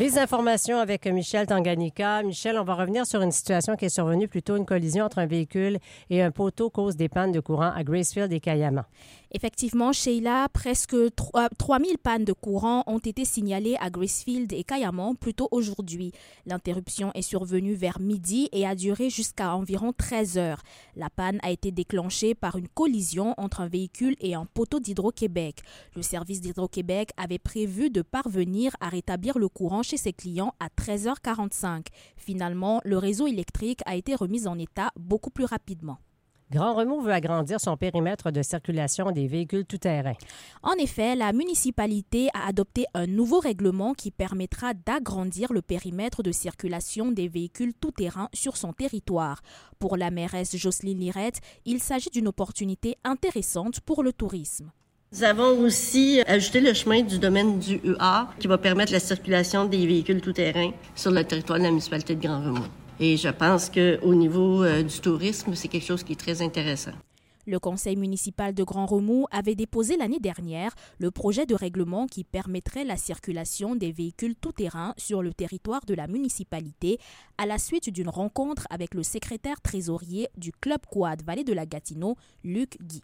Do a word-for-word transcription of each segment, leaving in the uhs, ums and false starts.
Les informations avec Michel Tanganyika. Michel, on va revenir sur une situation qui est survenue, plutôt une collision entre un véhicule et un poteau cause des pannes de courant à Gracefield et Cayamant. Effectivement, Sheila, presque trois mille pannes de courant ont été signalées à Gracefield et Cayamant plus tôt aujourd'hui. L'interruption est survenue vers midi et a duré jusqu'à environ treize heures. La panne a été déclenchée par une collision entre un véhicule et un poteau d'Hydro-Québec. Le service d'Hydro-Québec avait prévu de parvenir à rétablir le courant chez ses clients à treize heures quarante-cinq. Finalement, le réseau électrique a été remis en état beaucoup plus rapidement. Grand Remous veut agrandir son périmètre de circulation des véhicules tout-terrain. En effet, la municipalité a adopté un nouveau règlement qui permettra d'agrandir le périmètre de circulation des véhicules tout-terrain sur son territoire. Pour la mairesse Jocelyne Lirette, il s'agit d'une opportunité intéressante pour le tourisme. Nous avons aussi ajouté le chemin du domaine du E A qui va permettre la circulation des véhicules tout-terrain sur le territoire de la municipalité de Grand Remous. Et je pense qu'au niveau euh, du tourisme, c'est quelque chose qui est très intéressant. Le conseil municipal de Grand Remous avait déposé l'année dernière le projet de règlement qui permettrait la circulation des véhicules tout-terrain sur le territoire de la municipalité à la suite d'une rencontre avec le secrétaire trésorier du Club Quad Vallée de la Gatineau, Luc Guy.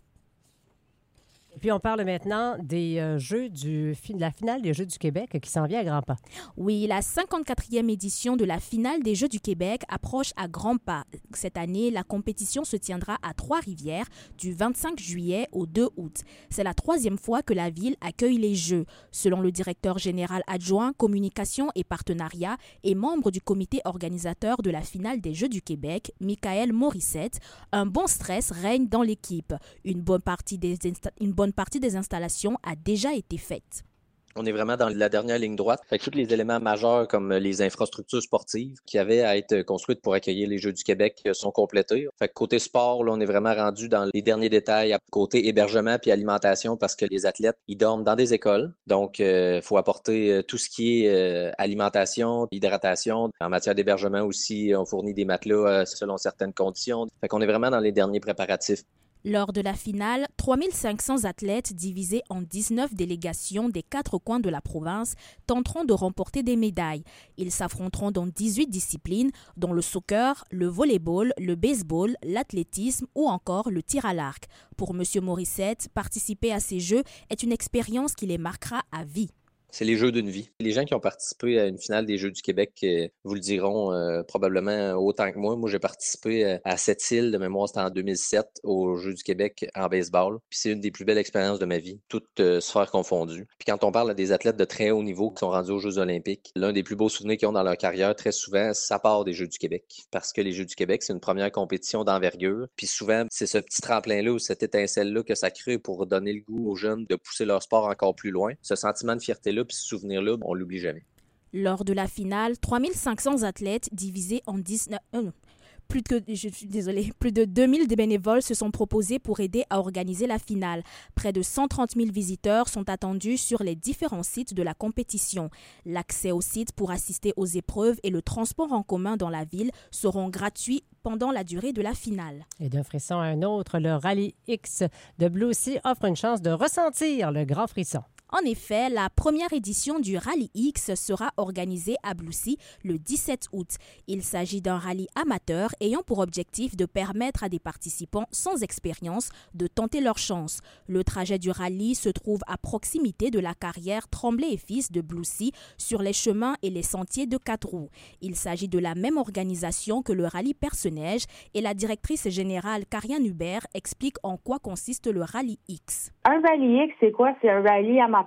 Et puis, on parle maintenant des euh, Jeux du, de la finale des Jeux du Québec qui s'en vient à grands pas. Oui, la cinquante-quatrième édition de la finale des Jeux du Québec approche à grands pas. Cette année, la compétition se tiendra à Trois-Rivières du vingt-cinq juillet au deux août. C'est la troisième fois que la ville accueille les Jeux. Selon le directeur général adjoint communication et partenariat et membre du comité organisateur de la finale des Jeux du Québec, Michael Morissette, un bon stress règne dans l'équipe. Une bonne partie des insta- une bonne partie des installations a déjà été faite. On est vraiment dans la dernière ligne droite. Fait que tous les éléments majeurs comme les infrastructures sportives qui avaient à être construites pour accueillir les Jeux du Québec sont complétées. Fait que côté sport, là, on est vraiment rendu dans les derniers détails à côté hébergement puis alimentation parce que les athlètes, ils dorment dans des écoles. Donc, il euh, faut apporter euh, tout ce qui est euh, alimentation, hydratation. En matière d'hébergement aussi, on fournit des matelas euh, selon certaines conditions. Fait qu'on est vraiment dans les derniers préparatifs. Lors de la finale, trois mille cinq cents athlètes divisés en dix-neuf délégations des quatre coins de la province tenteront de remporter des médailles. Ils s'affronteront dans dix-huit disciplines, dont le soccer, le volleyball, le baseball, l'athlétisme ou encore le tir à l'arc. Pour M. Morissette, participer à ces Jeux est une expérience qui les marquera à vie. C'est les Jeux d'une vie. Les gens qui ont participé à une finale des Jeux du Québec euh, vous le diront euh, probablement autant que moi. Moi, j'ai participé euh, à Sept-Îles, de mémoire, c'était en deux mille sept, aux Jeux du Québec en baseball. Puis c'est une des plus belles expériences de ma vie, toutes euh, sphères confondues. Puis quand on parle des athlètes de très haut niveau qui sont rendus aux Jeux olympiques, l'un des plus beaux souvenirs qu'ils ont dans leur carrière, très souvent, ça part des Jeux du Québec. Parce que les Jeux du Québec, c'est une première compétition d'envergure. Puis souvent, c'est ce petit tremplin-là ou cette étincelle-là que ça crée pour donner le goût aux jeunes de pousser leur sport encore plus loin. Ce sentiment de fierté-là, puis ce souvenir-là, on l'oublie jamais. Lors de la finale, trois mille cinq cents athlètes divisés en dix-neuf... Euh, plus de, je suis désolée, plus de deux mille bénévoles se sont proposés pour aider à organiser la finale. Près de cent trente mille visiteurs sont attendus sur les différents sites de la compétition. L'accès aux sites pour assister aux épreuves et le transport en commun dans la ville seront gratuits pendant la durée de la finale. Et d'un frisson à un autre, le Rallye X de Blue Sea offre une chance de ressentir le grand frisson. En effet, la première édition du Rallye X sera organisée à Blue Sea le dix-sept août. Il s'agit d'un rallye amateur ayant pour objectif de permettre à des participants sans expérience de tenter leur chance. Le trajet du rallye se trouve à proximité de la carrière Tremblay et Fils de Blue Sea sur les chemins et les sentiers de quatre roues. Il s'agit de la même organisation que le rallye Perce-Neige et la directrice générale Karianne Hubert explique en quoi consiste le Rallye X. Un Rallye X, c'est quoi? C'est un rallye amateur.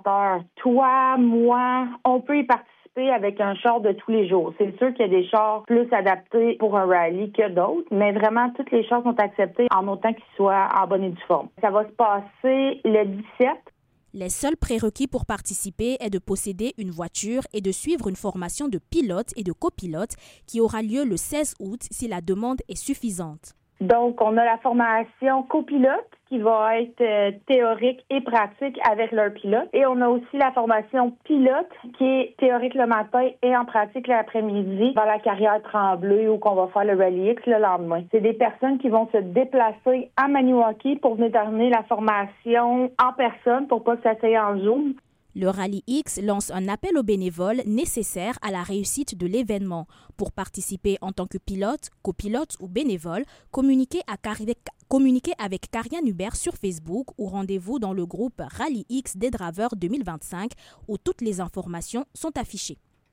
Toi, moi, on peut y participer avec un char de tous les jours. C'est sûr qu'il y a des chars plus adaptés pour un rallye que d'autres, mais vraiment, toutes les chars sont acceptés en autant qu'ils soient en bonne et due forme. Ça va se passer le dix-sept. Les seuls prérequis pour participer est de posséder une voiture et de suivre une formation de pilote et de copilote qui aura lieu le seize août si la demande est suffisante. Donc, on a la formation copilote qui va être euh, théorique et pratique avec leur pilote. Et on a aussi la formation pilote qui est théorique le matin et en pratique l'après-midi dans la carrière Tremblay où on va faire le Rallye X le lendemain. C'est des personnes qui vont se déplacer à Maniwaki pour venir donner la formation en personne pour pas que ça soit en Zoom. Le Rallye X lance un appel aux bénévoles nécessaires à la réussite de l'événement. Pour participer en tant que pilote, copilote ou bénévole, communiquez, à Car- communiquez avec Karianne Hubert sur Facebook ou rendez-vous dans le groupe Rallye X des Draveurs deux mille vingt-cinq où toutes les informations sont affichées.